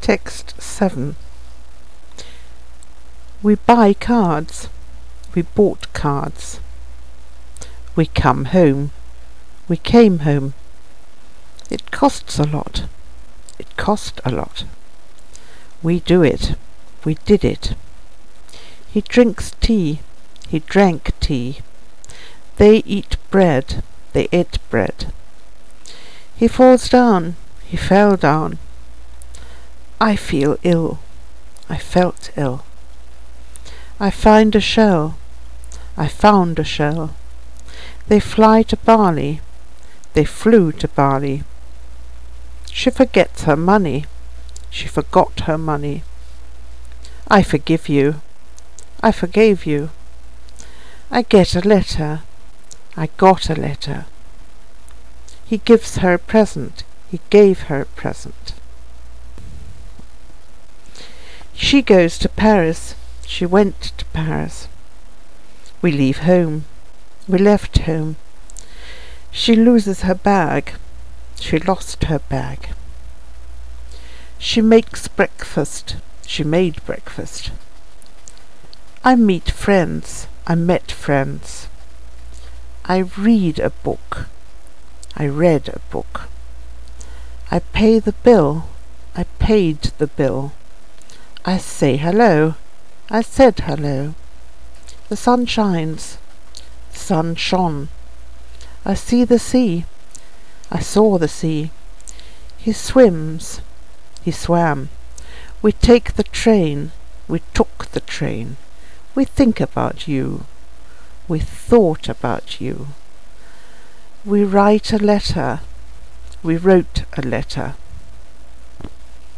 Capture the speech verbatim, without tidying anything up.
Text seven. We buy cards. We bought cards. We come home. We came home. It costs a lot. It cost a lot. We do it. We did it. He drinks tea. He drank tea. They eat bread. They ate bread. He falls down. He fell down. I feel ill. I felt ill. I find a shell. I found a shell. They fly to Bali. They flew to Bali. She forgets her money. She forgot her money. I forgive you. I forgave you. I get a letter. I got a letter. He gives her a present. He gave her a present. She goes to Paris. She went to Paris. We leave home. We left home. She loses her bag. She lost her bag. She makes breakfast. She made breakfast. I meet friends. I met friends. I read a book. I read a book. I pay the bill. I paid the bill. I say hello. I said hello. The sun shines. The sun shone. I see the sea. I saw the sea. He swims. He swam. We take the train. We took the train. We think about you. We thought about you. We write a letter. We wrote a letter.